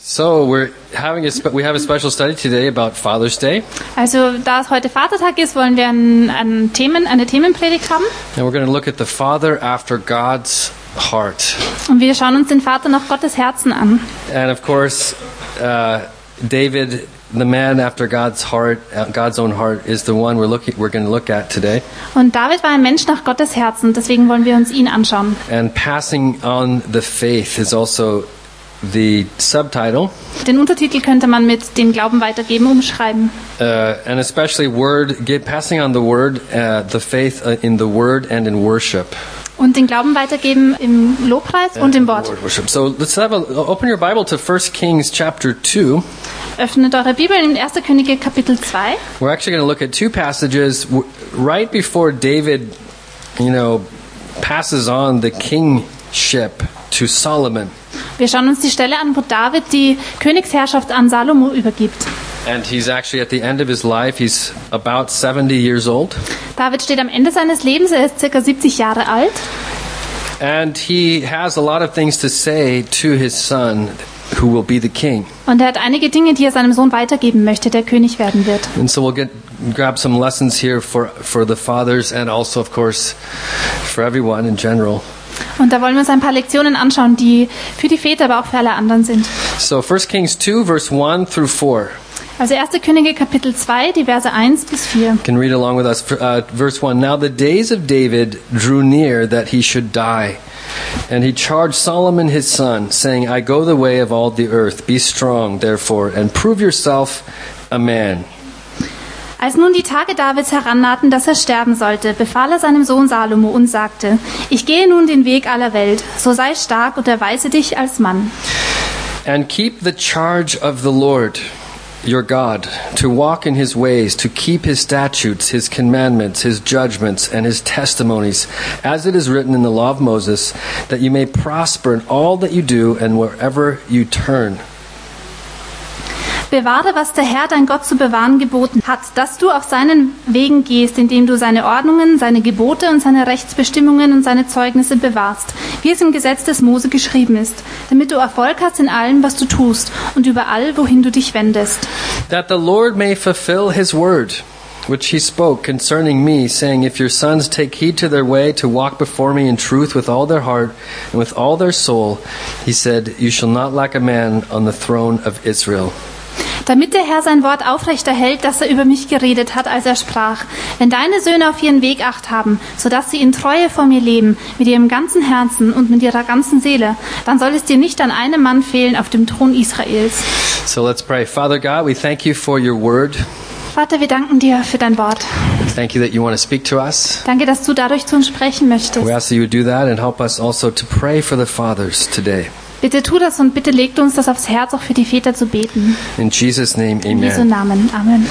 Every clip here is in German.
So we have a special study today about Father's Day, Also, da es heute Vatertag ist, wollen wir eine Themenpredigt haben. and we're going to look at the Father after God's heart. Und wir schauen uns den Vater nach Gottes Herzen an. And of course, David, the man after God's heart, God's own heart, is the one we're going to look at today. Und David war ein Mensch nach Gottes Herzen, deswegen wollen wir uns ihn anschauen. And passing on the faith is also the subtitle, Den Untertitel könnte man mit dem Glauben weitergeben umschreiben. and especially passing on the word, the faith in the word and in worship. Und den Glauben weitergeben im Lobpreis und im Wort. Worship. So let's open your Bible to 1 Kings chapter 2. Öffnet eure Bibel in 1. Könige Kapitel 2. We're actually going to look at two passages right before David, passes on the kingship to Solomon. Wir schauen uns die Stelle an, wo David die Königsherrschaft an Salomo übergibt. And he's actually at the end of his life. He's about 70 years old. David steht am Ende seines Lebens, er ist ca. 70 Jahre alt. And he has a lot of things to say to his son, who will be the king. Und er hat einige Dinge, die er seinem Sohn weitergeben möchte, der König werden wird. And so we'll grab some lessons here for the fathers and also, of course, for everyone in general. Und da wollen wir uns ein paar Lektionen anschauen, die für die Väter, aber auch für alle anderen sind. So 1 Kings 2, verse 1 through 4. Also 1. Könige Kapitel 2, die Verse 1 bis 4. You can read along with us. Verse 1. Now the days of David drew near that he should die. And he charged Solomon his son, saying, I go the way of all the earth. Be strong, therefore, and prove yourself a man. Als nun die Tage Davids herannahten, dass er sterben sollte, befahl er seinem Sohn Salomo und sagte, ich gehe nun den Weg aller Welt, so sei stark und erweise dich als Mann. And keep the charge of the Lord your God, to walk in his ways, to keep his statutes, his commandments, his judgments, and his testimonies, as it is written in the law of Moses, that you may prosper in all that you do and wherever you turn. Bewahre, was der Herr, dein Gott, zu bewahren geboten hat, dass du auf seinen Wegen gehst, indem du seine Ordnungen, seine Gebote und seine Rechtsbestimmungen und seine Zeugnisse bewahrst, wie es im Gesetz des Mose geschrieben ist, damit du Erfolg hast in allem, was du tust und überall, wohin du dich wendest. That the Lord may fulfill his word, which he spoke concerning me, saying, If your sons take heed to their way, to walk before me in truth with all their heart and with all their soul, he said, You shall not lack a man on the throne of Israel. Damit der Herr sein Wort aufrechterhält, das er über mich geredet hat, als er sprach, wenn deine Söhne auf ihren Weg Acht haben, sodass sie in Treue vor mir leben, mit ihrem ganzen Herzen und mit ihrer ganzen Seele, dann soll es dir nicht an einem Mann fehlen auf dem Thron Israels. So let's pray. Father God, we thank you for your word. Vater, wir danken dir für dein Wort. Thank you that you want to speak to us. Danke, dass du dadurch zu uns sprechen möchtest. We ask that you would do that and help us also to pray for the fathers today. Bitte tu das und bitte legt uns das aufs Herz, auch für die Väter zu beten. In Jesus' name, In Jesu amen. Namen. Amen.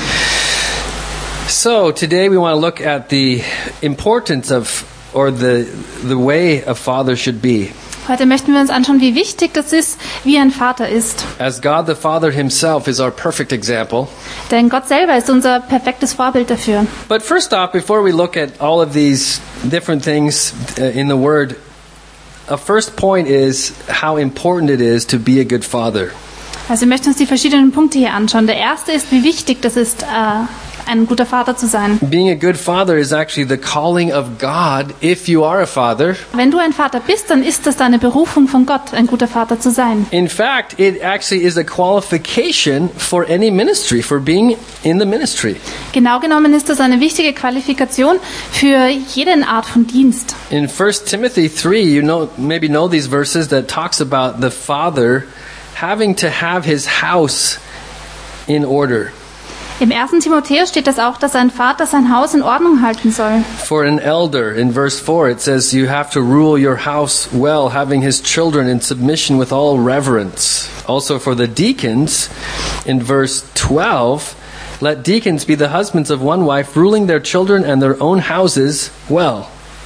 So today we want to look at the importance of, or the way a father should be. Heute möchten wir uns anschauen, wie wichtig das ist, wie ein Vater ist. As God the Father himself is our perfect example. Denn Gott selber ist unser perfektes Vorbild dafür. But first off, before we look at all of these different things in the Word, a first point is how important it is to be a good father. Also wir möchten uns die verschiedenen Punkte hier anschauen. Der erste ist, wie wichtig das ist, ein guter Vater zu sein. Being a good father is actually the calling of God if you are a father. Wenn du ein Vater bist, dann ist das deine Berufung von Gott, ein guter Vater zu sein. In fact, it actually is a qualification for any ministry, for being in the ministry. Genau genommen ist das eine wichtige Qualifikation für jede Art von Dienst. In 1 Timothy 3, you maybe know these verses that talks about the father having to have his house in order. Im 1. Timotheus steht das auch, dass ein Vater sein Haus in Ordnung halten soll. For an elder, in verse 4, it says, You have to rule your house well, having his children in submission with all reverence. Also for the deacons, in verse 12, Let deacons be the husbands of one wife, ruling their children and their own houses well.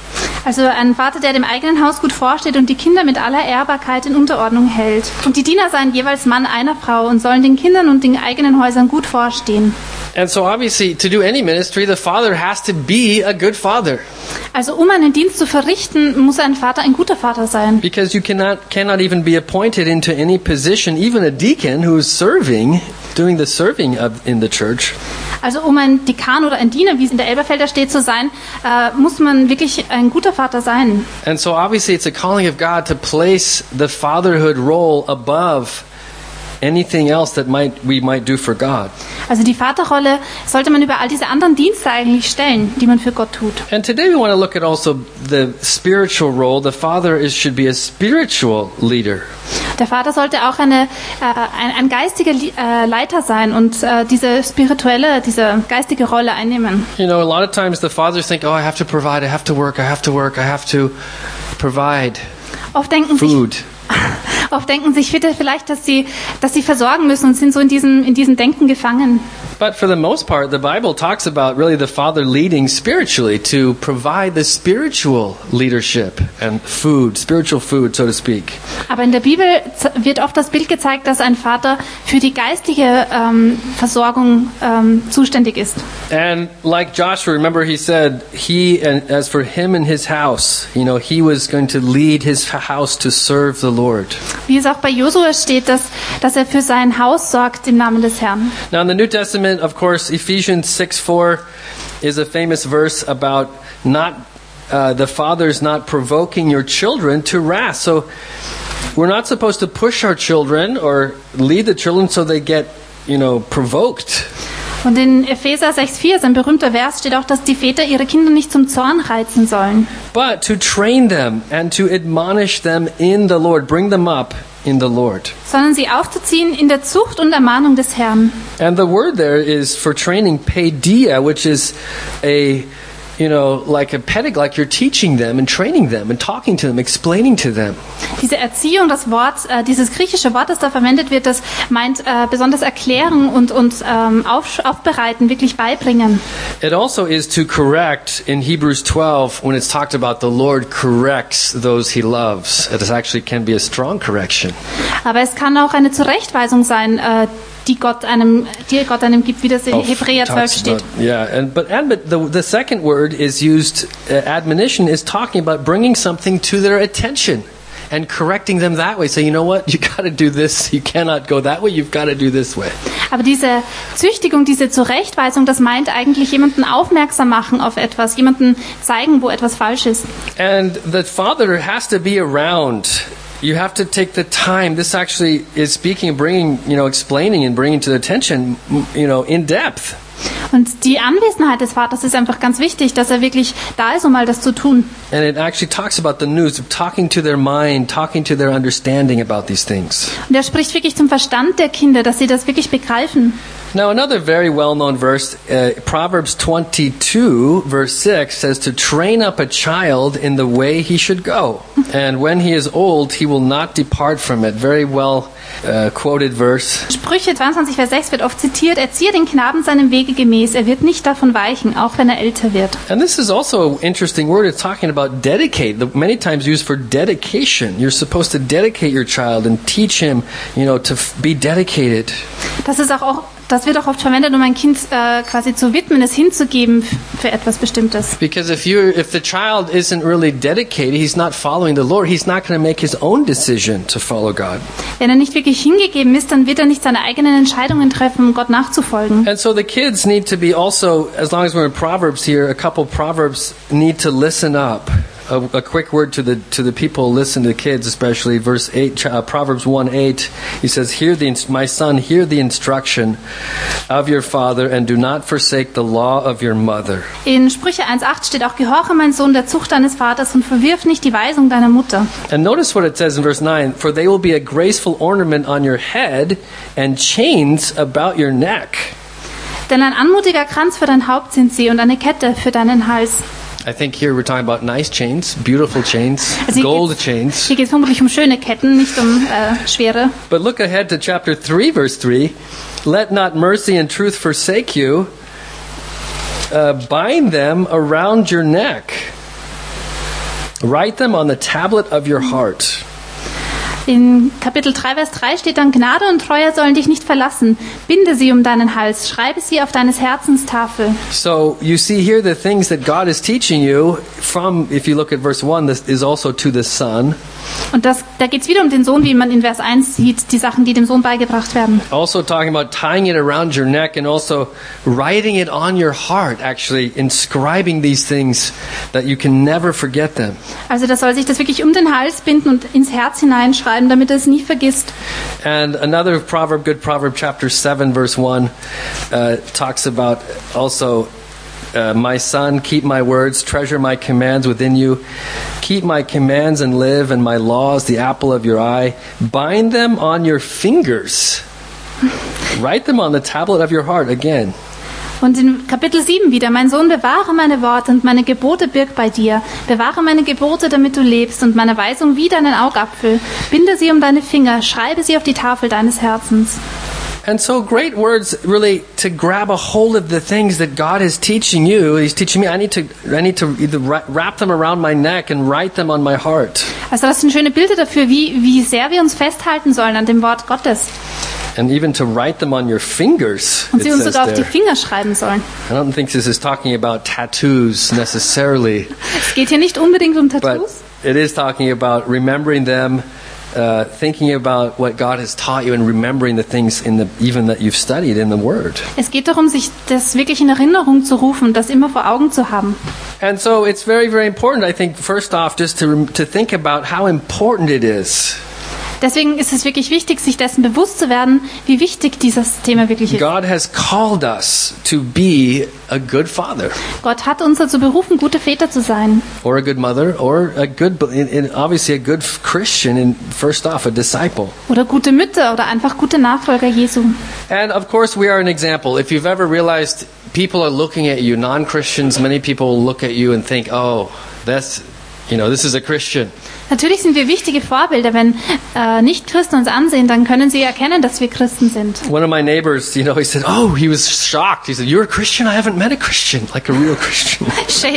Also ein Vater, der dem eigenen Haus gut vorsteht und die Kinder mit aller Ehrbarkeit in Unterordnung hält. Und die Diener seien jeweils Mann einer Frau und sollen den Kindern und den eigenen Häusern gut vorstehen. And so obviously, to do any ministry, the father has to be a good father. Also um einen Dienst zu verrichten, muss ein Vater ein guter Vater sein. Because you cannot even be appointed into any position, even a deacon who is serving, doing the serving in the church. Also um ein Dekan oder ein Diener, wie es in der Elberfelder steht, zu sein, muss man wirklich ein guter Vater sein. And so obviously it's a calling of God to place the fatherhood role above anything else that we might do for God. Also die Vaterrolle sollte man über all diese anderen Dienste eigentlich stellen, die man für Gott tut. And today we want to look at also the spiritual role. The father should be a spiritual leader. Der Vater sollte auch ein geistiger Leiter sein und diese geistige Rolle einnehmen. You know, a lot of times the fathers think, oh, I have to provide, I have to work, I have to work, I have to provide Oft denken sich vielleicht, dass sie versorgen müssen und sind so in diesem Denken gefangen. But for the most part, the Bible talks about really the father leading spiritually to provide the spiritual leadership and food, spiritual food, so to speak. Aber in der Bibel wird oft das Bild gezeigt, dass ein Vater für die geistige Versorgung zuständig ist. And like Joshua, remember he said, as for him and his house, you know, he was going to lead his house to serve the Lord. Wie es auch bei Josua steht, dass er für sein Haus sorgt im Namen des Herrn. Now in the New Testament, of course, Ephesians 6:4 is a famous verse about the fathers not provoking your children to wrath. So we're not supposed to push our children or lead the children so they get, provoked. Und in Epheser 6,4, ist ein berühmter Vers, steht auch, dass die Väter ihre Kinder nicht zum Zorn reizen sollen. But to train them and to admonish them in the Lord, bring them up in the Lord. Sondern sie aufzuziehen in der Zucht und Ermahnung des Herrn. And the word there is for training, paideia, which is like a pedagogue, like you're teaching them and training them and talking to them, explaining to them. Diese Erziehung, das Wort, dieses griechische Wort, das da verwendet wird, das meint besonders erklären und aufbereiten, wirklich beibringen. It also is to correct in Hebrews 12 when it's talked about the Lord corrects those he loves. It actually can be a strong correction. Aber es kann auch eine Zurechtweisung sein, die Gott einem gibt, wie das in Hebräer 12 steht. But the second word is used, admonition is talking about bringing something to their attention and correcting them that way. So you know what, you got to do this. You cannot go that way. You've got to do this way. Aber diese Züchtigung, diese Zurechtweisung, das meint eigentlich jemanden aufmerksam machen auf etwas, jemanden zeigen, wo etwas falsch ist. And the father has to be around. You have to take the time. This actually is speaking, bringing, explaining and bringing to the attention, in depth. Und die Anwesenheit des Vaters ist einfach ganz wichtig, dass er wirklich da ist, um all das zu tun. And it actually talks about the news, talking to their mind, talking to their understanding about these things. Und er spricht wirklich zum Verstand der Kinder, dass sie das wirklich begreifen. Now another very well-known verse, Proverbs 22, verse 6, says to train up a child in the way he should go. And when he is old, he will not depart from it. Very well quoted verse. Sprüche 22, Vers 6 wird oft zitiert, erziehe den Knaben seinem Wege gemäß, er wird nicht davon weichen, auch wenn er älter wird. And this is also an interesting word. It's talking about dedicate, many times used for dedication. You're supposed to dedicate your child and teach him, to be dedicated. Das wird auch oft verwendet, um ein Kind quasi zu widmen, es hinzugeben für etwas Bestimmtes. Because if the child isn't really dedicated, he's not following the Lord, he's not going to make his own decision to follow God. Wenn er nicht wirklich hingegeben ist, dann wird er nicht seine eigenen Entscheidungen treffen, um Gott nachzufolgen. And so the kids need to be also, as long as we're in Proverbs here, a couple Proverbs need to listen up. A quick word to the people, listen to the kids, especially verse 8, Proverbs 1:8. He says, "My son, hear the instruction of your father, and do not forsake the law of your mother." In Sprüche 1:8 steht auch: Gehorche, mein Sohn, der Zucht deines Vaters und verwirf nicht die Weisung deiner Mutter. And notice what it says in verse 9: "For they will be a graceful ornament on your head, and chains about your neck." Denn ein anmutiger Kranz für dein Haupt sind sie und eine Kette für deinen Hals. I think here we're talking about nice chains, beautiful chains, gold chains. Hier geht es vermutlich um schöne Ketten, nicht um schwere. But look ahead to chapter 3, verse 3. "Let not mercy and truth forsake you. Bind them around your neck." Write them on the tablet of your heart. In Kapitel 3, Vers 3 steht dann, Gnade und Treue sollen dich nicht verlassen. Binde sie um deinen Hals, schreibe sie auf deines Herzens Tafel. So you see here the things that God is teaching you from, if you look at verse 1, this is also to the Son. Und da geht es wieder um den Sohn, wie man in Vers 1 sieht, die Sachen, die dem Sohn beigebracht werden. Also talking about tying it around your neck and also writing it on your heart, actually inscribing these things that you can never forget them. Also da soll sich das wirklich um den Hals binden und ins Herz hineinschreiben, damit er es nie vergisst. And another proverb, good proverb, chapter 7, verse 1, talks about also my son, keep my words, treasure my commands within you. Keep my commands and live, and my laws, the apple of your eye. Bind them on your fingers. Write them on the tablet of your heart again. Und in Kapitel 7 wieder, mein Sohn, bewahre meine Worte und meine Gebote birg bei dir. Bewahre meine Gebote, damit du lebst, und meine Weisung wie deinen Augapfel. Binde sie um deine Finger, schreibe sie auf die Tafel deines Herzens. And so great words really to grab a hold of the things that God is teaching you. He's teaching me, I need to either wrap them around my neck and write them on my heart. Also das sind schöne Bilder dafür, wie sehr wir uns festhalten sollen an dem Wort Gottes. And even to write them on your fingers. Und sie uns sogar auf die Finger schreiben sollen. I don't think this is talking about tattoos necessarily. Es geht hier nicht unbedingt um But Tattoos. it is talking about remembering them, thinking about what God has taught you and remembering the things even that you've studied in the Word. Es geht darum, sich das wirklich in Erinnerung zu rufen, das immer vor Augen zu haben. And so it's very, very important, I think, first off, just to think about how important it is. Deswegen ist es wirklich wichtig, sich dessen bewusst zu werden, wie wichtig dieses Thema wirklich ist. God has called us to be a good father, Gott hat uns dazu berufen, gute Väter zu sein. or a good mother, or a good, obviously a good Christian, and first off, a disciple. Oder gute Mütter oder einfach gute Nachfolger Jesu. And of course, we are an example. If you've ever realized people are looking at you, non-Christians, many people look at you and think, oh, this is a Christian. Natürlich sind wir wichtige Vorbilder. Wenn Nicht-Christen uns ansehen, dann können sie erkennen, dass wir Christen sind. One of my neighbors, he said, oh, he was shocked. He said, you're a Christian? I haven't met a Christian, like a real Christian.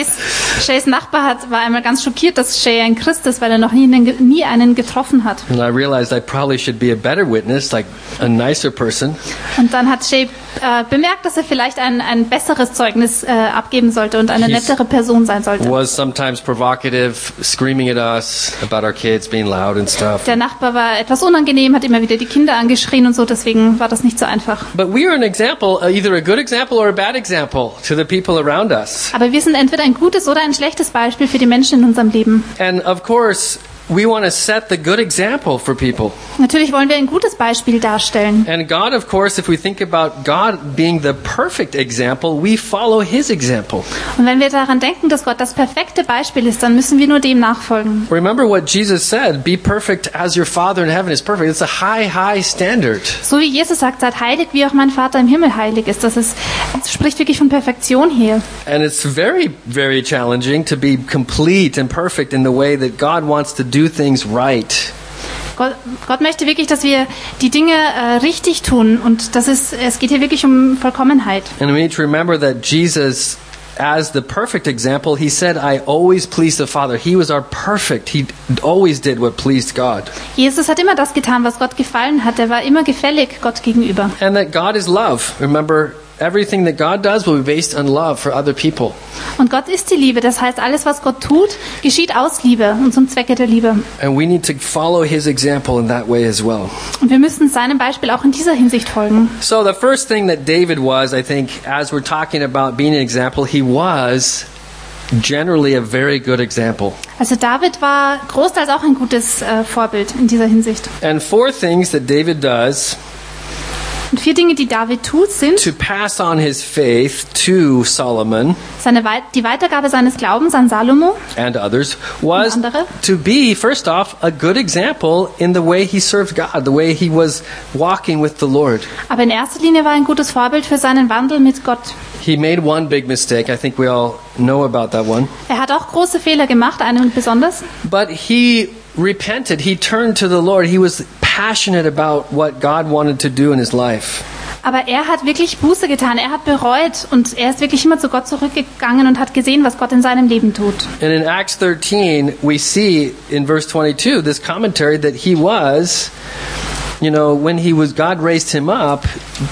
Shays Nachbar war einmal ganz schockiert, dass Shay ein Christ ist, weil er noch nie einen getroffen hat. And I realized I probably should be a better witness, like a nicer person. Und dann hat Shay bemerkt, dass er vielleicht ein besseres Zeugnis abgeben sollte und eine nettere Person sein sollte. Was sometimes provocative, screaming at us about our kids being loud and stuff. Der Nachbar war etwas unangenehm, hat immer wieder die Kinder angeschrien und so, deswegen war das nicht so einfach. But we are an example, either a good example or a bad example to the people around us. Aber wir sind entweder ein gutes oder ein schlechtes Beispiel für die Menschen in unserem Leben. And of course, we want to set the good example for people. Natürlich wollen wir ein gutes Beispiel darstellen. And God, of course, if we think about God being the perfect example, we follow His example. Und wenn wir daran denken, dass Gott das perfekte Beispiel ist, dann müssen wir nur dem nachfolgen. Remember what Jesus said, be perfect as your Father in heaven is perfect. It's a high, high standard. So wie Jesus sagt, seid heilig, wie auch mein Vater im Himmel heilig ist. Das spricht wirklich von Perfektion hier. And it's very, very challenging to be complete and perfect in the way that God wants to do things right. Gott möchte wirklich, dass wir die Dinge richtig tun, und es geht hier wirklich um Vollkommenheit. And we need to remember that Jesus, as the perfect example, he said, I always please the Father. He was our perfect. He always did what pleased God. Jesus hat immer das getan, was Gott gefallen hat. Er war immer gefällig Gott gegenüber. And that God is love. Remember, everything that God does will be based on love for other people. Und Gott ist die Liebe. Das heißt, alles, was Gott tut, geschieht aus Liebe und zum Zwecke der Liebe. And we need to follow His example in that way as well. Und wir müssen seinem Beispiel auch in dieser Hinsicht folgen. So the first thing that David was, I think, as we're talking about being an example, he was generally a very good example. Also David war großteils auch ein gutes Vorbild in dieser Hinsicht. And 4 things that David does Und 4 Dinge, die David tut, sind to pass on his faith to Solomon die Weitergabe seines Glaubens an Salomo and others was und andere. to be, first off, a good example in the way he served God, the way he was walking with the Lord. Aber in erster Linie war er ein gutes Vorbild für seinen Wandel mit Gott. He made one big mistake. I think we all know about that one. Er hat auch große Fehler gemacht, einen besonders. But he repented. He turned to the Lord. He was passionate about what God wanted to do in his life. Aber er hat wirklich Buße getan, er hat bereut und er ist wirklich immer zu Gott zurückgegangen und hat gesehen, was Gott in seinem Leben tut. And in Acts 13, we see in verse 22 this commentary that he was, when God raised him up,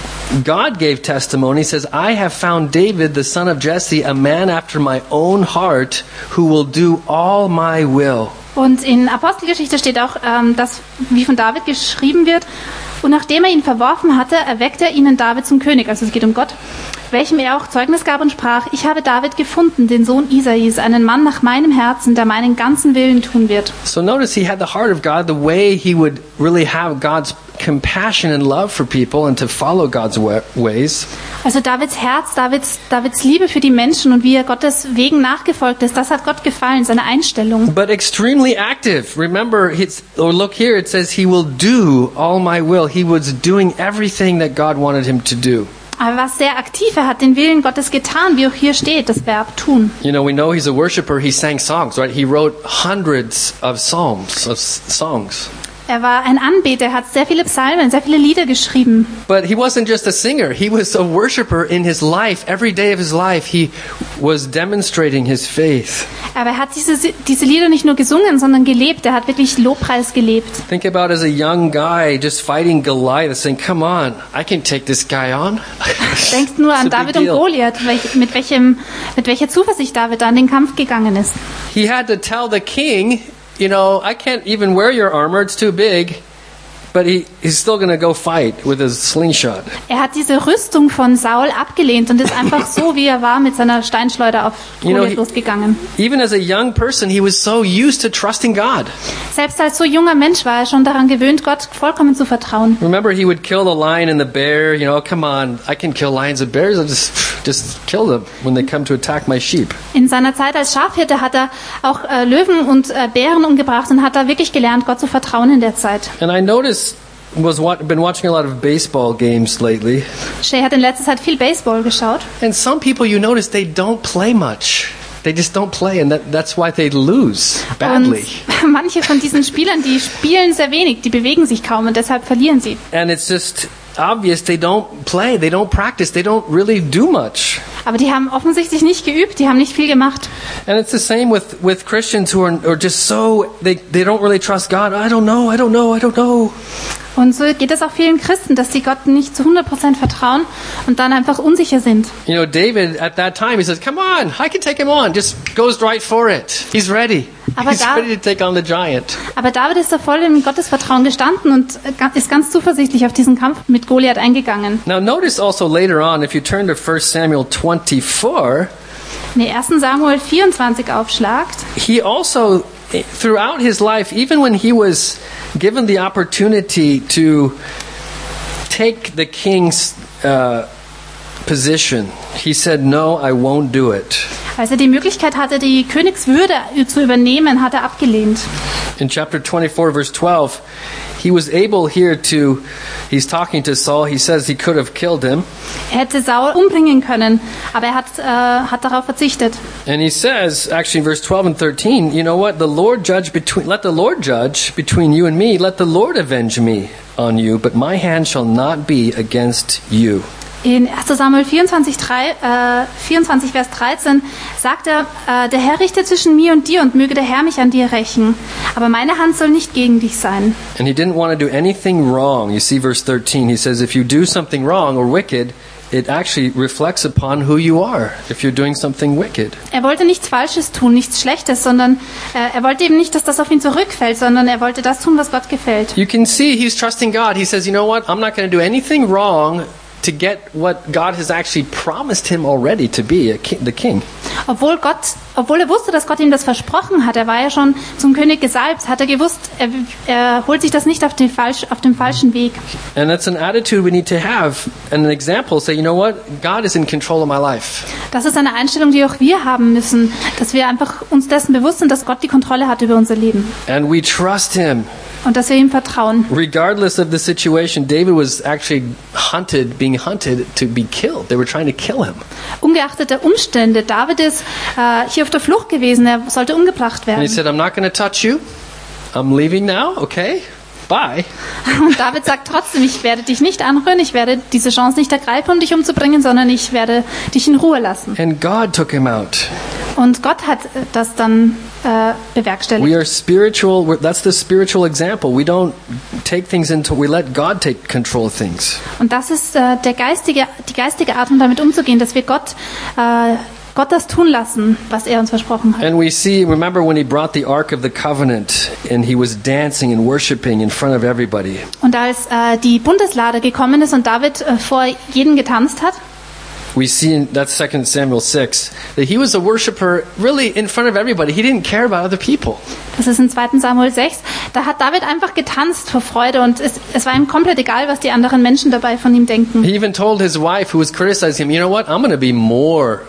God gave testimony. He says, I have found David, the son of Jesse, a man after my own heart, who will do all my will. Und in Apostelgeschichte steht auch, dass, wie von David geschrieben wird, und nachdem er ihn verworfen hatte, erweckte er ihnen David zum König, also es geht um Gott, welchem er auch Zeugnis gab und sprach, ich habe David gefunden, den Sohn Isais, einen Mann nach meinem Herzen, der meinen ganzen Willen tun wird. So notice he had the heart of God, the way he would really have God's compassion and love for people and to follow God's ways. Also Davids Herz, Davids Liebe für die Menschen und wie er Gottes Wegen nachgefolgt ist, das hat Gott gefallen, seine Einstellung. But extremely active. Remember, look here, it says he will do all my will. He was doing everything that God wanted him to do. Aber er war sehr aktiv, er hat den Willen Gottes getan, wie auch hier steht, das Verb tun. We know he's a worshiper, he sang songs, right? He wrote hundreds of songs. Er war ein Anbeter, er hat sehr viele Psalmen, sehr viele Lieder geschrieben. But he wasn't just a singer, he was a worshiper in his life. Every day of his life he was demonstrating his faith. Aber er hat diese Lieder nicht nur gesungen, sondern gelebt. Er hat wirklich Lobpreis gelebt. Think about as a young guy just fighting Goliath, saying, "Come on, I can take this guy on." Denkt nur an David und Goliath, mit welcher Zuversicht David da in den Kampf gegangen ist. He had to tell the king, I can't even wear your armor, it's too big. But he's still going to go fight with his slingshot. Er hat diese Rüstung von Saul abgelehnt und ist einfach so, wie er war, mit seiner Steinschleuder auf Goliath losgegangen. Even as a young person, he was so used to trusting God. Selbst als so junger Mensch war er schon daran gewöhnt, Gott vollkommen zu vertrauen. Remember, he would kill the lion and the bear. Come on, I can kill lions and bears. I'll just kill them when they come to attack my sheep. In seiner Zeit als Schafhirte hat er auch Löwen und Bären umgebracht und hat da wirklich gelernt, Gott zu vertrauen in der Zeit. And I noticed been watching a lot of baseball games lately. Shay hat in letzter Zeit viel Baseball geschaut. And some people, notice they don't play much. They just don't play, and that's why they lose badly. Und manche von diesen Spielern, die spielen sehr wenig, die bewegen sich kaum und deshalb verlieren sie. And it's just obvious they don't play, they don't practice, they don't really do much. Aber die haben offensichtlich nicht geübt, die haben nicht viel gemacht. And it's the same with Christians who are just so they don't really trust God. I don't know. Und so geht es auch vielen Christen, dass sie Gott nicht zu 100% vertrauen und dann einfach unsicher sind. David at that time, he says, "Come on, I can take him on." Just goes right for it. He's ready. He's ready to take on the giant. Aber David ist da voll im Gottesvertrauen gestanden und ist ganz zuversichtlich auf diesen Kampf mit Goliath eingegangen. Now notice also later on, if you turn to 1 Samuel 24, 1. Samuel 24 aufschlagt. He also, throughout his life, even when he was given the opportunity to take the king's position, he said, "No, I won't do it." Als er die Möglichkeit hatte, die Königswürde zu übernehmen, hat er abgelehnt. In chapter 24, verse 12, he was able here he's talking to Saul, he says he could have killed him. Er hätte Saul umbringen können, aber er hat darauf verzichtet. And he says, actually in verse 12 and 13, you know what? Let the Lord judge between you and me. Let the Lord avenge me on you, but my hand shall not be against you. In 1. Samuel 24, Vers 13 sagt er, der Herr richtet zwischen mir und dir und möge der Herr mich an dir rächen. Aber meine Hand soll nicht gegen dich sein. And he didn't want to do anything wrong. You see verse 13, he says, if you do something wrong or wicked, it actually reflects upon who you are, if you're doing something wicked. Er wollte nichts Falsches tun, nichts Schlechtes, sondern er wollte eben nicht, dass das auf ihn zurückfällt, sondern er wollte das tun, was Gott gefällt. You can see he's trusting God. He says, you know what, I'm not going to do anything wrong to get what God has actually promised him already to be, the king. Obwohl er wusste, dass Gott ihm das versprochen hat, er war ja schon zum König gesalbt, hat er gewusst, er holt sich das nicht auf dem falschen Weg. And that's an attitude we need to have, and an example, say, you know what, God is in control of my life. Das ist eine Einstellung, die auch wir haben müssen, dass wir einfach uns dessen bewusst sind, dass Gott die Kontrolle hat über unser Leben. And we trust him. Und dass wir ihm vertrauen. Regardless of the situation, David was actually being hunted to be killed. They were trying to kill him. Ungeachtet der Umstände, David ist hier auf der Flucht gewesen. Er sollte umgebracht werden. And he said, "I'm not going to touch you. I'm leaving now, okay? Bye. Und David sagt trotzdem, ich werde dich nicht anrühren, ich werde diese Chance nicht ergreifen, um dich umzubringen, sondern ich werde dich in Ruhe lassen. And God took him out. Und Gott hat das dann bewerkstelligt. We are spiritual. That's the spiritual example. We don't take things we let God take control of things. Und das ist die geistige Art, um damit umzugehen, dass wir Gott das tun lassen, was er uns versprochen hat. And we see, remember when he brought the Ark of the Covenant and he was dancing and worshiping in front of everybody. Und als die Bundeslade gekommen ist und David vor jedem getanzt hat, we see that's 2 Samuel 6 that he was a worshiper really in front of everybody. He didn't care about other people. Das ist in 2. Samuel 6. Da hat David einfach getanzt vor Freude und es war ihm komplett egal, was die anderen Menschen dabei von ihm denken. He even told his wife who was criticizing him, you know what, I'm going to be more,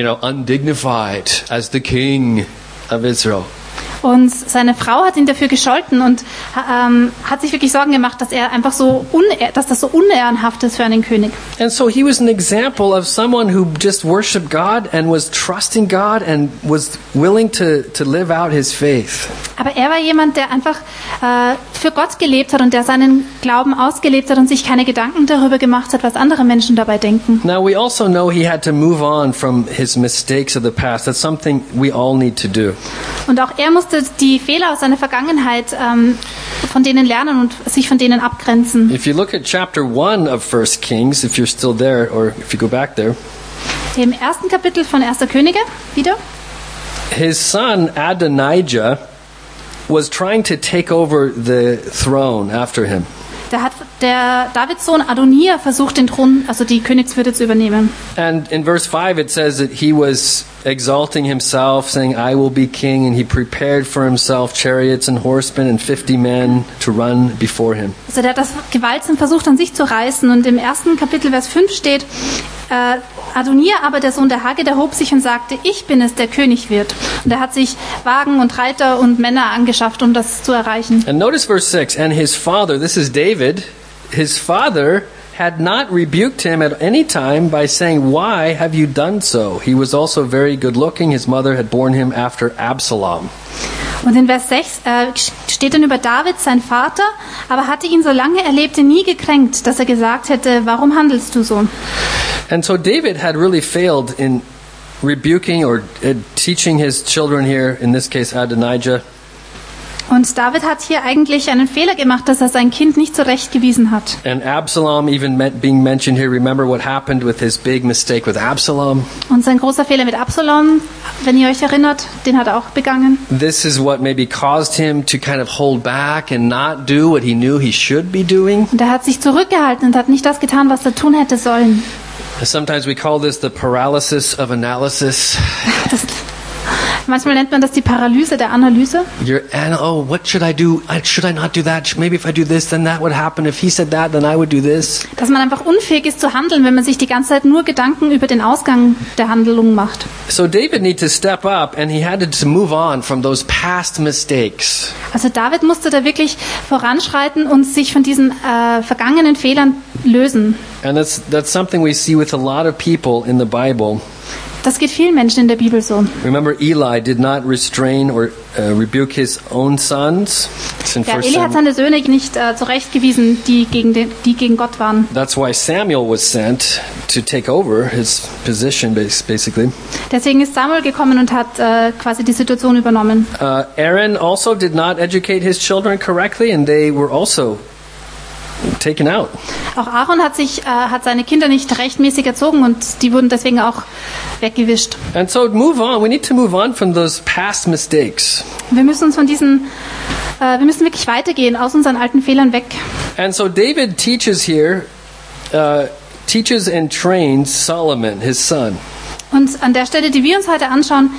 undignified as the king of Israel. Und seine Frau hat ihn dafür gescholten und hat sich wirklich Sorgen gemacht, dass er einfach dass das so unehrenhaft ist für einen König. And so he was an example of someone who just worshiped God and was trusting God and was willing to live out his faith. Aber er war jemand, der einfach für Gott gelebt hat und der seinen Glauben ausgelebt hat und sich keine Gedanken darüber gemacht hat, was andere Menschen dabei denken. Now we also know he had to move on from his mistakes of the past. That's something we all need to do. Und auch er musste die Fehler aus seiner Vergangenheit von denen lernen und sich von denen abgrenzen. If you look at chapter 1 of 1 Kings, if you're still there or if you go back there. Im ersten Kapitel von 1. Könige wieder. His son Adonijah was trying to take over the throne after him. Da hat der Davids Sohn Adonijah versucht, den Thron, also die Königswürde zu übernehmen. And in verse 5 it says that he was exalting himself, saying, I will be king, and he prepared for himself chariots and horsemen and 50 men to run before him. Also der hat das gewaltsam versucht, an sich zu reißen. Und im ersten Kapitel, Vers 5 steht, Adonijah aber, der Sohn der Haggith, erhob sich und sagte, ich bin es, der König wird. Und er hat sich Wagen und Reiter und Männer angeschafft, um das zu erreichen. And notice verse 6, and his father, this is David, his father had not rebuked him at any time by saying, why have you done so? He was also very good looking. His mother had borne him after Absalom. Und in Vers 6 steht dann über David, sein Vater, aber hatte ihn, solange er lebte, nie gekränkt, dass er gesagt hätte, warum handelst du so? And so David had really failed in rebuking or teaching his children here, in this case Adonijah. Und David hat hier eigentlich einen Fehler gemacht, dass er sein Kind nicht zurechtgewiesen hat. And Absalom even being mentioned here. Remember what happened with his big mistake with Absalom? Und sein großer Fehler mit Absalom, wenn ihr euch erinnert, den hat er auch begangen. This is what maybe caused him to kind of hold back and not do what he knew he should be doing. Und er hat sich zurückgehalten und hat nicht das getan, was er tun hätte sollen. Sometimes we call this the paralysis of analysis. Manchmal nennt man das die Paralyse der Analyse. What should I do? Should I not do that? Maybe if I do this, then that would happen. If he said that, then I would do this. Dass man einfach unfähig ist zu handeln, wenn man sich die ganze Zeit nur Gedanken über den Ausgang der Handlung macht. So David needed to step up and he had to move on from those past mistakes. Also David musste da wirklich voranschreiten und sich von diesen vergangenen Fehlern lösen. And that's something we see with a lot of people in the Bible. Das geht vielen Menschen in der Bibel so. Remember, Eli did not restrain or rebuke his own sons. Ja, Eli hat seine Söhne nicht zurechtgewiesen, die gegen Gott waren. That's why Samuel was sent to take over his position, basically. Deswegen ist Samuel gekommen und hat quasi die Situation übernommen. Aaron also did not educate his children correctly, and they were also taken out. Auch Aaron hat seine Kinder nicht rechtmäßig erzogen und die wurden deswegen auch weggewischt. And so we need to move on from those past mistakes. Wir müssen wirklich weitergehen, aus unseren alten Fehlern weg. And so David teaches and trains Solomon, his son. Und an der Stelle, die wir uns heute anschauen,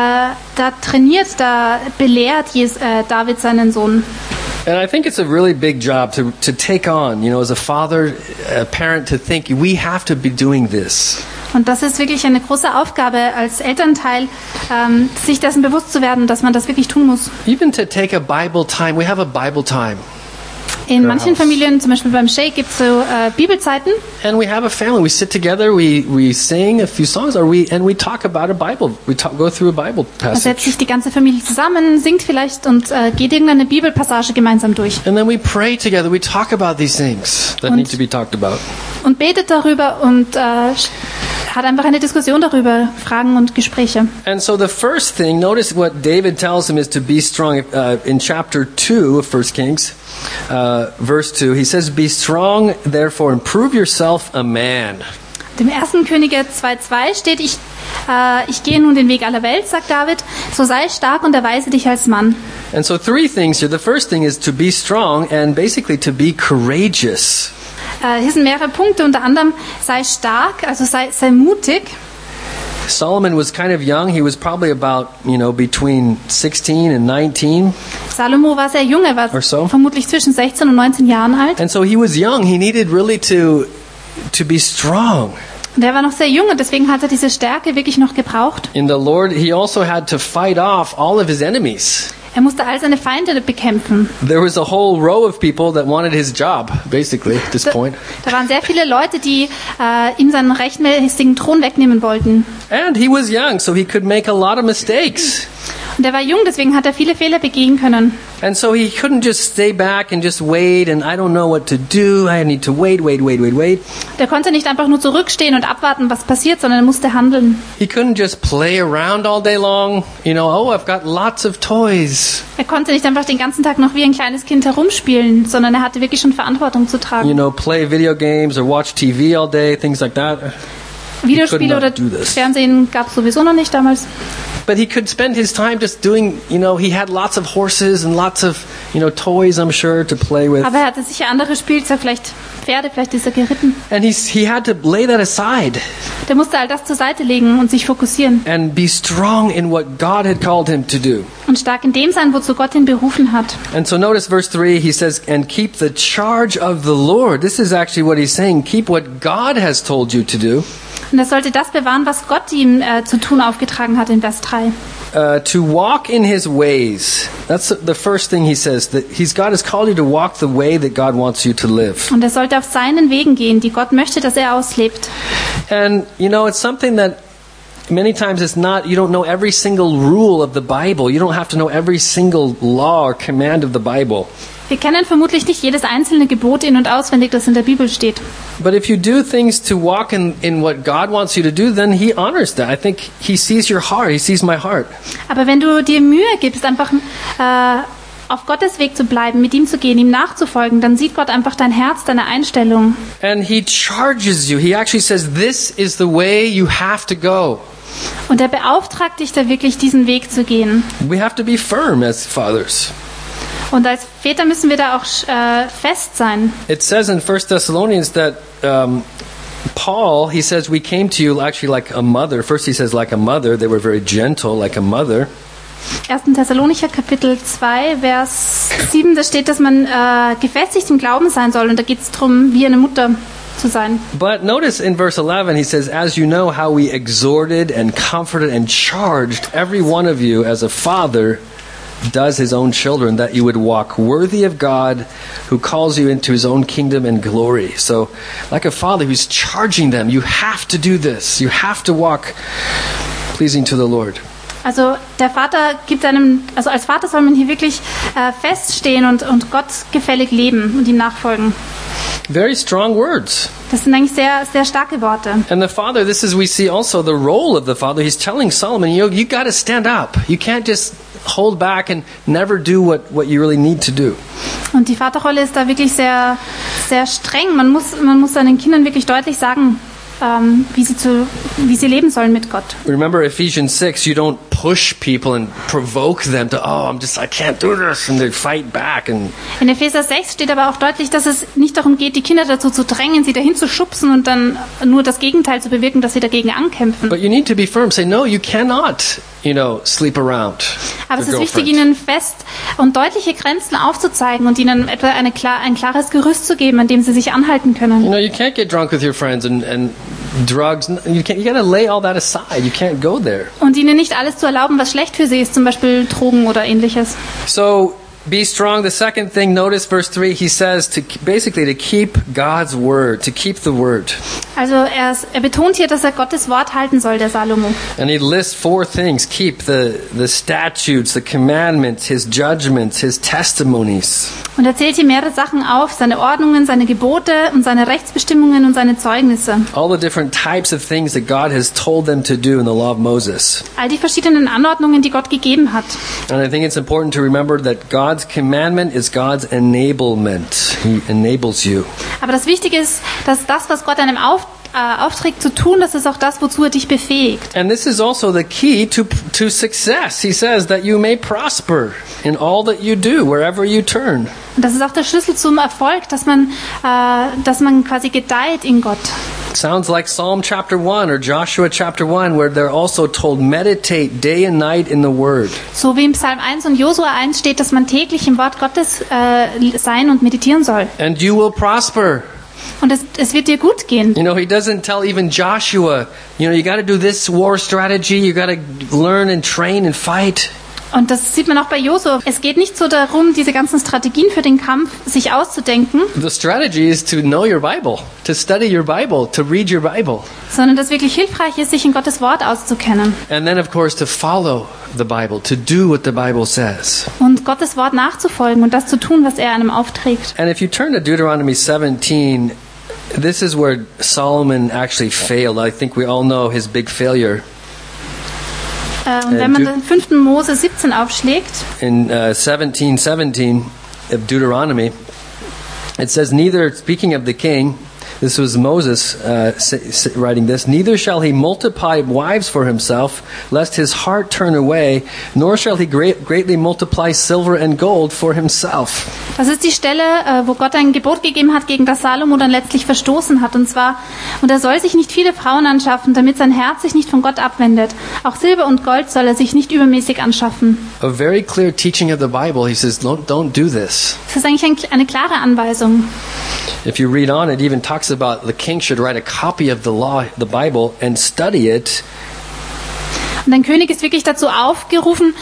da belehrt David seinen Sohn. And I think it's a really big job to take on, as a father, a parent, to think we have to be doing this. Und das ist wirklich eine große Aufgabe als Elternteil, sich dessen bewusst zu werden, dass man das wirklich tun muss. Even to take a Bible time, we have a Bible time. In her manchen house. Familien, zum Beispiel beim Sheikh, gibt es so Bibelzeiten. And we have a family. We sit together, we sing a few songs, and we talk about a Bible. Go through a Bible Da setzt passage. sich die ganze Familie zusammen, singt vielleicht und geht irgendeine Bibelpassage gemeinsam durch. And then we pray together. We talk about these things that Und- need to be talked about. Und betet darüber und hat einfach eine Diskussion darüber, Fragen und Gespräche. And so the first thing, notice what David tells him is to be strong. In chapter 2 of 1 Kings, verse 2, he says, "Be strong, therefore, and prove yourself a man." Im 1. Könige 2,2 steht, ich gehe nun den Weg aller Welt, sagt David, so sei stark und erweise dich als Mann. And so three things here. The first thing is to be strong and basically to be courageous. Hier sind mehrere Punkte, unter anderem sei stark, also sei mutig. Solomon was kind of young. He was probably about, between 16 and 19. Salomo war sehr jung, er war Or so. vermutlich zwischen 16 und 19 Jahren alt. And so he was young. He needed really to be strong. Und er war noch sehr jung und deswegen hat er diese Stärke wirklich noch gebraucht. In the Lord, he also had to fight off all of his enemies. Er musste all seine Feinde bekämpfen. There was a whole row of people that wanted his job, basically, at this point. Da waren sehr viele Leute, die ihm seinen rechtmäßigen Thron wegnehmen wollten. And he was young, so he could make a lot of mistakes. Und er war jung, deswegen hat er viele Fehler begehen können. And so he couldn't just stay back and just wait, and I don't know what to do. I need to wait. Der konnte nicht einfach nur zurückstehen und abwarten, was passiert, sondern er musste handeln. He couldn't just play around all day long. I've got lots of toys. Er konnte nicht einfach den ganzen Tag noch wie ein kleines Kind herumspielen, sondern er hatte wirklich schon Verantwortung zu tragen. Play video games or watch TV all day, things like that. Videospiele could oder not do this. Fernsehen gab es sowieso noch nicht damals. But he could spend his time just doing, he had lots of horses and lots of, toys, I'm sure, to play with. Aber er hatte sicher andere Spielzeug, vielleicht Pferde, vielleicht ist er geritten. And he had to lay that aside Der musste all das zur Seite legen und sich fokussieren and be strong in what God had called him to do. und stark in dem sein, wozu Gott ihn berufen hat. And so notice verse 3, he says, and keep the charge of the Lord. This is actually what he's saying. Keep what God has told you to do. Und er sollte das bewahren, was Gott ihm zu tun aufgetragen hat in Vers 3. To walk in his ways. That's the first thing he says. That God has called you to walk the way that God wants you to live. Und er sollte auf seinen Wegen gehen, die Gott möchte, dass er auslebt. And, it's something that many times it's not, you don't know every single rule of the Bible. You don't have to know every single law or command of the Bible. Wir kennen vermutlich nicht jedes einzelne Gebot in- und auswendig, das in der Bibel steht. But if you do things to walk in what God wants you to do, then He honors that. I think He sees your heart. He sees my heart. Aber wenn du dir Mühe gibst, einfach auf Gottes Weg zu bleiben, mit ihm zu gehen, ihm nachzufolgen, dann sieht Gott einfach dein Herz, deine Einstellung. And He charges you. He actually says, this is the way you have to go. Und er beauftragt dich da wirklich, diesen Weg zu gehen. We have to be firm as fathers. Und als Väter müssen wir da auch fest sein. It says in 1 Thessalonians that Paul, he says, we came to you actually like a mother. First he says like a mother. They were very gentle, like a mother. 1. Thessalonicher Kapitel 2, Vers 7, da steht, dass man gefestigt im Glauben sein soll. Und da geht es darum, wie eine Mutter zu sein. But notice in verse 11, he says, as you know how we exhorted and comforted and charged every one of you as a father does his own children, that you would walk worthy of God who calls you into his own kingdom and glory. So like a father who's charging them, you have to do this. You have to walk pleasing to the Lord. Also der Vater gibt also als Vater soll man hier wirklich feststehen und Gott gefällig leben und ihm nachfolgen. Very strong words. Das sind eigentlich sehr, sehr starke Worte. And the father, we see also the role of the father. He's telling Solomon, you got to stand up. You can't just hold back and never do what you really need to do. Und die Vaterrolle ist da wirklich sehr, sehr streng. Man muss seinen Kindern wirklich deutlich sagen, wie sie leben sollen mit Gott. Remember Ephesians 6, you don't push people and provoke them to, I can't do this, and they fight back. And In Epheser 6 steht aber auch deutlich, dass es nicht darum geht, die Kinder dazu zu drängen, sie dahin zu schubsen und dann nur das Gegenteil zu bewirken, dass sie dagegen ankämpfen. but you need to be firm. Say, no, you cannot, sleep around. Aber es your ist wichtig, girlfriend. ihnen fest und deutliche Grenzen aufzuzeigen und ihnen etwa ein klares Gerüst zu geben, an dem sie sich anhalten können. You can't get drunk with your friends and drugs. You got to lay all that aside. You can't go there. Und ihnen nicht alles zu erlauben, was schlecht für sie ist, zum Beispiel Drogen oder ähnliches. So Be strong. The second thing, notice verse 3, he says basically to keep God's word, to keep the word. Also er betont hier, dass Gottes Wort halten soll, der Salomo. And he lists 4 things. Keep the statutes, the commandments, his judgments, his testimonies. Und er zählt hier mehrere Sachen auf, seine Ordnungen, seine Gebote und seine Rechtsbestimmungen und seine Zeugnisse. All the different types of things that God has told them to do in the law of Moses. All die verschiedenen Anordnungen, die Gott gegeben hat. And I think it's important to remember that God's commandment is God's enablement. He enables you. Aber das Wichtige ist, dass das, was Gott einem aufträgt zu tun, das ist auch das, wozu er dich befähigt. And this is also the key to success. He says that you may prosper in all that you do, wherever you turn. Und das ist auch der Schlüssel zum Erfolg, dass man quasi gedeiht in Gott. Sounds like Psalm chapter 1 or Joshua chapter 1, where they're also told, meditate day and night in the Word. So wie im Psalm 1 und Josua 1 steht, dass man täglich im Wort Gottes sein und meditieren soll. And you will prosper. Und es wird dir gut gehen. You know, he doesn't tell even Joshua, you got to do this war strategy, you got to learn and train and fight. Und das sieht man auch bei Josua. Es geht nicht so darum, diese ganzen Strategien für den Kampf sich auszudenken. The strategy is to know your Bible, to study your Bible, to read your Bible. Sondern das wirklich hilfreich ist, sich in Gottes Wort auszukennen. And then of course to follow the Bible, to do what the Bible says. Und Gottes Wort nachzufolgen und das zu tun, was er einem aufträgt. And if you turn to Deuteronomy 17, this is where Solomon actually failed. I think we all know his big failure. Und wenn man den 5. Mose 17 aufschlägt, in 17:17 of Deuteronomy, it says, neither, speaking of the king, this was Moses writing this, neither shall he multiply wives for himself, lest his heart turn away, nor shall he greatly multiply silver and gold for himself. Das ist die Stelle, wo Gott ein Gebot gegeben hat, gegen das Salomo dann letztlich verstoßen hat. Und er soll sich nicht viele Frauen anschaffen, damit sein Herz sich nicht von Gott abwendet. Auch Silber und Gold soll er sich nicht übermäßig anschaffen. A very clear teaching of the Bible. He says, don't do this. Das ist eigentlich eine klare Anweisung. If you read on, it even talks about the king should write a copy of the law, the Bible, and study it. Und ein König ist wirklich dazu aufgerufen,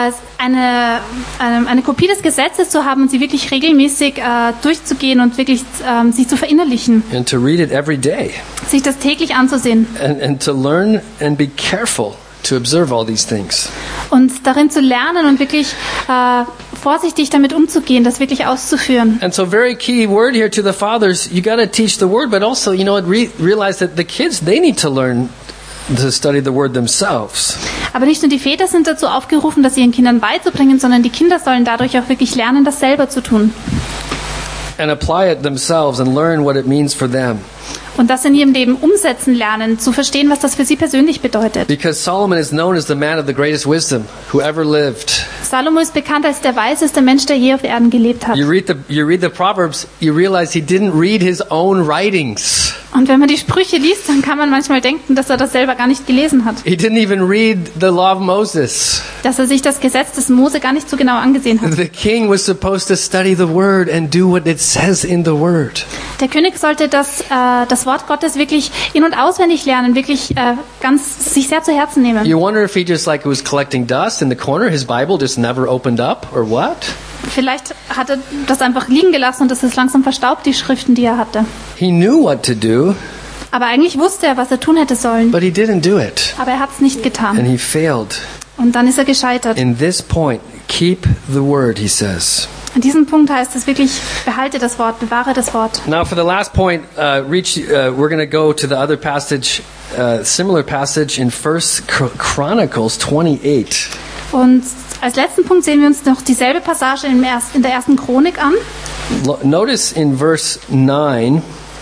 eine Kopie des Gesetzes zu haben und sie wirklich regelmäßig durchzugehen und wirklich sich zu verinnerlichen. And to read it every day. Sich das täglich anzusehen. And to learn and be careful to observe all these things. Und darin zu lernen und wirklich vorsichtig damit umzugehen, das wirklich auszuführen. And so very key word here to the fathers, you got to teach the word, but also, realize that the kids, they need to learn to study the word themselves. Aber nicht nur die Väter sind dazu aufgerufen, das ihren Kindern beizubringen, sondern die Kinder sollen dadurch auch wirklich lernen, das selber zu tun. And apply it themselves and learn what it means for them. Und das in ihrem Leben umsetzen lernen, zu verstehen, was das für sie persönlich bedeutet. Because Solomon is known as the man of the greatest wisdom who ever lived. Salomo ist bekannt als der weiseste Mensch, der je auf Erden gelebt hat. You read the Proverbs, you realize he didn't read his own writings. Und wenn man die Sprüche liest, dann kann man manchmal denken, dass er das selber gar nicht gelesen hat. He didn't even read the law of Moses. Dass er sich das Gesetz des Mose gar nicht so genau angesehen hat. The king was supposed to study the word and do what it says in the word. Der König sollte das Wort Gottes wirklich in- und auswendig lernen, wirklich sich sehr zu Herzen nehmen. You wonder if he just was collecting dust in the corner, his Bible just never opened up, or what? Vielleicht hat er das einfach liegen gelassen und das ist langsam verstaubt, die Schriften, die er hatte. He knew what to do. Aber eigentlich wusste er, was er tun hätte sollen. But he didn't do it. Aber er hat es nicht And getan. he failed. Und dann ist er gescheitert. In this point, keep the word, he says. An diesem Punkt heißt es wirklich, behalte das Wort, bewahre das Wort. Now for the last point, we're going to go to the other passage, similar passage in 1 Chronicles 28. Und als letzten Punkt sehen wir uns noch dieselbe Passage in der ersten Chronik an. Notice in verse 9,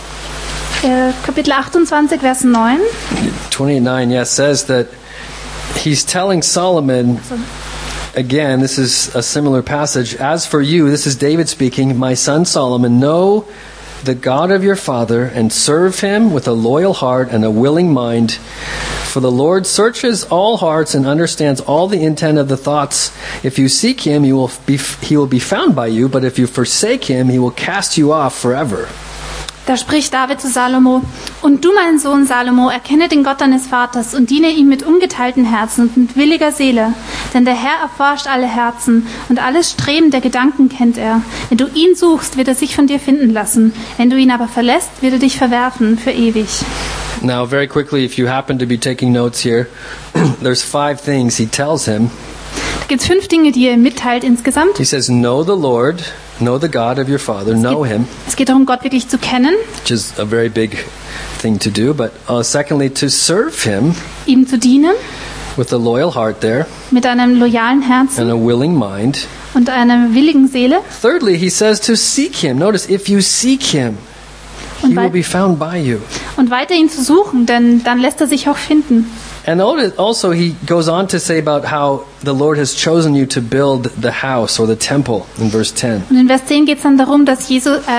Kapitel 28, Vers 9. 28, yes, says that he's telling Solomon, again, this is a similar passage, as for you, this is David speaking, my son Solomon, know the God of your father and serve him with a loyal heart and a willing mind. For the Lord searches all hearts and understands all the intent of the thoughts. If you seek him, he will be found by you, but if you forsake him, he will cast you off forever. Da spricht David zu Salomo: Und du, mein Sohn Salomo, erkenne den Gott deines Vaters und diene ihm mit ungeteilten Herzen und mit williger Seele. Denn der Herr erforscht alle Herzen und alles Streben der Gedanken kennt er. Wenn du ihn suchst, wird er sich von dir finden lassen. Wenn du ihn aber verlässt, wird er dich verwerfen für ewig. Now, very quickly, if you happen to be taking notes here, there's 5 things he tells him. Da gibt es 5 Dinge, die er ihm mitteilt insgesamt. He says, know the Lord, know the God of your father, know him, Es geht darum, Gott wirklich zu kennen, which is a very big thing to do. But secondly, to serve him ihm zu dienen, with a loyal heart there mit einem loyalen Herzen and a willing mind. und einer willigen Seele. Thirdly, he says to seek him. Notice, if you seek him, he will be found by you. Und weiter ihn zu suchen, denn dann lässt er sich auch finden. And also he goes on to say about how the Lord has chosen you to build the house or the temple in verse 10. Und in Vers 10 geht es dann darum, dass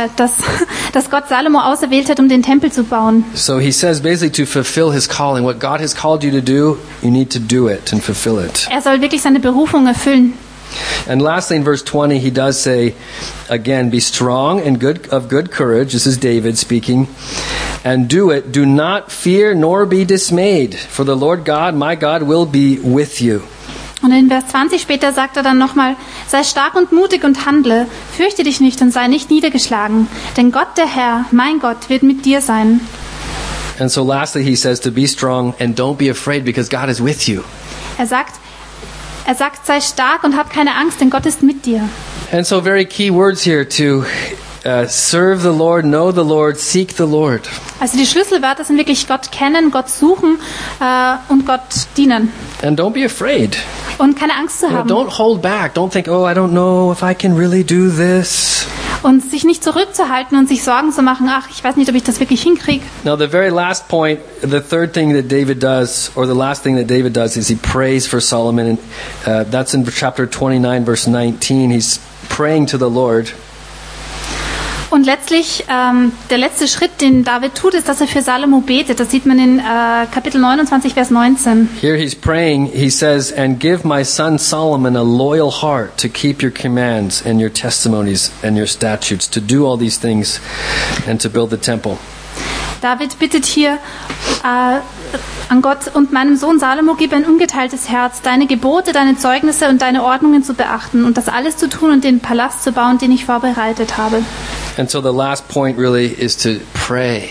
Gott Salomo auserwählt hat, um den Tempel zu bauen. So he says basically to fulfill his calling. What God has called you to do, you need to do it and fulfill it. Er soll wirklich seine Berufung erfüllen. And lastly, in verse 20, he does say, again, be strong and of good courage. This is David speaking. And do it. Do not fear nor be dismayed. For the Lord God, my God, will be with you. Und in Vers 20 später sagt er dann nochmal, sei stark und mutig und handle, fürchte dich nicht und sei nicht niedergeschlagen. Denn Gott, der Herr, mein Gott, wird mit dir sein. And so lastly, he says to be strong and don't be afraid because God is with you. Er sagt, sei stark und hab keine Angst, denn Gott ist mit dir. And so very key words here to serve the Lord, know the Lord, seek the Lord. Also die Schlüsselwörter sind wirklich Gott kennen, Gott suchen und Gott dienen. And don't be afraid. Und keine Angst zu haben. Don't hold back. Don't think, oh, I don't know if I can really do this. Und sich nicht zurückzuhalten und sich Sorgen zu machen, ach, ich weiß nicht, ob ich das wirklich hinkriege. Now, the very last point, the third thing that David does, or the last thing that David does, is he prays for Solomon. And that's in chapter 29, verse 19. He's praying to the Lord. Und letztlich, der letzte Schritt, den David tut, ist, dass er für Salomo betet. Das sieht man in Kapitel 29, Vers 19. Here he's praying, he says, and give my son Solomon a loyal heart to keep your commands and your testimonies and your statutes, to do all these things and to build the temple. David bittet hier an Gott, und meinem Sohn Salomo gib ein ungeteiltes Herz, deine Gebote, deine Zeugnisse und deine Ordnungen zu beachten und das alles zu tun und den Palast zu bauen, den ich vorbereitet habe. And so the last point really is to pray.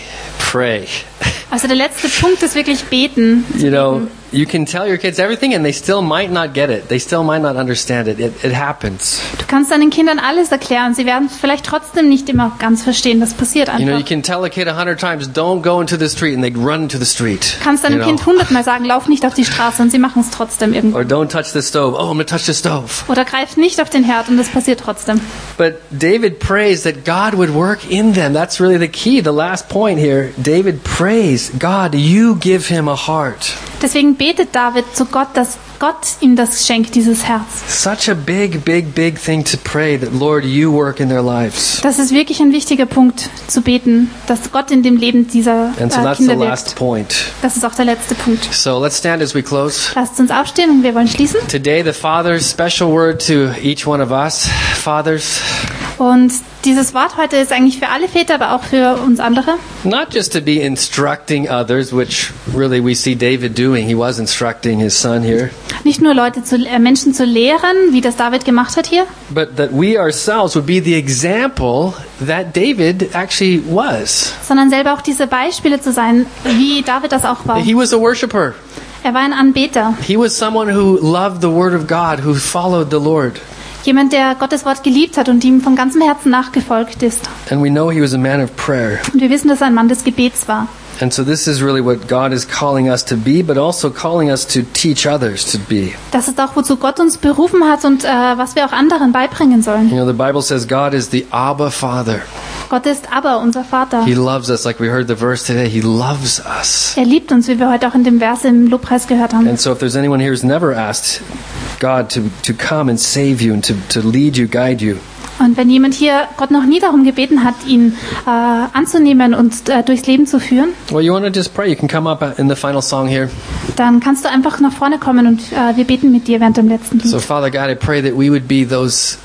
Also der letzte Punkt ist wirklich beten. You know, you can tell your kids everything and they still might not get it. They still might not understand it. It happens. Du kannst deinen Kindern alles erklären. Sie werden es vielleicht trotzdem nicht immer ganz verstehen. Das passiert einfach. You know, you can tell a kid 100 times, don't go into the street, and they run into the street. Du kannst deinem Kind 100-mal sagen, lauf nicht auf die Straße, und sie machen es trotzdem irgendwo. Or don't touch the stove. Oh, I'm going to touch the stove. Oder greif nicht auf den Herd, und es passiert trotzdem. But David prays that God would work in them. That's really the key. The last point here. David prays, God, you give him a heart. Deswegen betet David zu Gott, dass Gott ihm das schenkt, dieses Herz. Such a big thing to pray that, Lord, you work in their lives. Das ist wirklich ein wichtiger Punkt, zu beten, dass Gott in dem Leben dieser And so that's the Kinder last wirkt. point. Das ist auch der letzte Punkt. So let's stand as we close. Lasst uns aufstehen und wir wollen schließen. Today, the Father's special word to each one of us, fathers. Und dieses Wort heute ist eigentlich für alle Väter, aber auch für uns andere. Not just to be instructing others, which really we see David doing. He was instructing his son here. Nicht nur Menschen zu lehren, wie das David gemacht hat hier, But that we ourselves would be the example that David actually was. sondern selber auch diese Beispiele zu sein, wie David das auch war. He was a worshiper. Er war ein Anbeter, He was someone who loved the word of God, who followed the Lord. jemand, der Gottes Wort geliebt hat und ihm von ganzem Herzen nachgefolgt ist. And we know he was a man of prayer. Und wir wissen, dass er ein Mann des Gebets war. And so this is really what God is calling us to be, but also calling us to teach others to be. Das ist auch, wozu Gott uns berufen hat und was wir auch anderen beibringen sollen. You know, the Bible says God is the Abba Father. Gott ist aber unser Vater. He loves us, like we heard the verse today. He loves us. Er liebt uns, wie wir heute auch in dem Vers im Lobpreis gehört haben. And so if there's anyone here who's never asked God to come and save you and to lead you, guide you, Und wenn jemand hier Gott noch nie darum gebeten hat, ihn anzunehmen und durchs Leben zu führen, well, you want to just pray. You can come up in the final song here. dann kannst du einfach nach vorne kommen und wir beten mit dir während dem letzten Lied. So, Father God, I pray that we would be those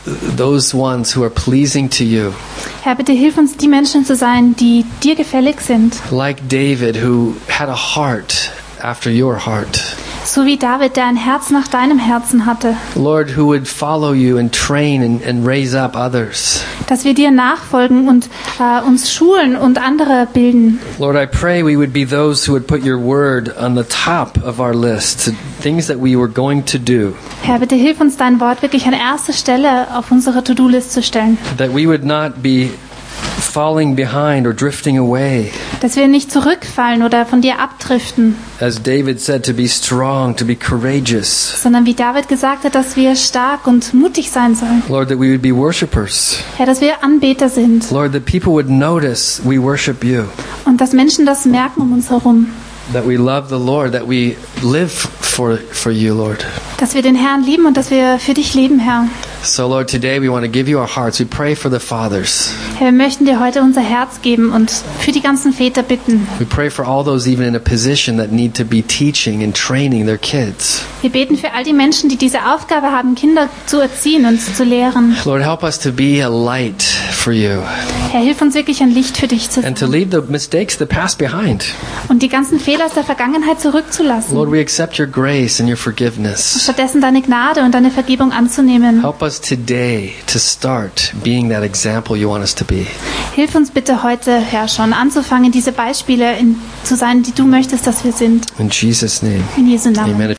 ones who are pleasing to you. Herr, bitte hilf uns, die Menschen zu sein, die dir gefällig sind. Like David, who had a heart after your heart. So wie David, der ein Herz nach deinem Herzen hatte. Lord, who would follow you and train and raise up others. Dass wir dir nachfolgen und uns schulen und andere bilden. Lord, I pray we would be those who would put your word on the top of our list, things that we were going to do. Herr, bitte hilf uns, dein Wort wirklich an erste Stelle auf unsere To-Do-List zu stellen. That we would not be falling behind or drifting away. Dass wir nicht zurückfallen oder von dir abdriften. As David said, to be strong, to be courageous. Sondern wie David gesagt hat, dass wir stark und mutig sein sollen. Lord, that we would be worshipers. Herr, dass wir Anbeter sind. Lord, that people would notice we worship you. Und dass Menschen das merken um uns herum. That we love the Lord, that we live for you, Lord. Dass wir den Herrn lieben und dass wir für dich leben, Herr. So, Lord, today we want to give you our hearts. We pray for the fathers. Herr, wir möchten dir heute unser Herz geben und für die ganzen Väter bitten. We pray for all those even in a position that need to be teaching and training their kids. Wir beten für all die Menschen, die diese Aufgabe haben, Kinder zu erziehen und zu lehren. Lord, help us to be a light for you. Herr, hilf uns wirklich ein Licht für dich zu And to sein leave the mistakes, the past behind. und die ganzen Fehler aus der Vergangenheit zurückzulassen. Lord, we accept your grace and your forgiveness. Stattdessen deine Gnade und deine Vergebung anzunehmen. Help us today to start being that example you want us to be. Hilf uns bitte heute, Herr, schon anzufangen, diese Beispiele zu sein, die du möchtest, dass wir sind. In Jesus' name, In Jesu Namen. amen.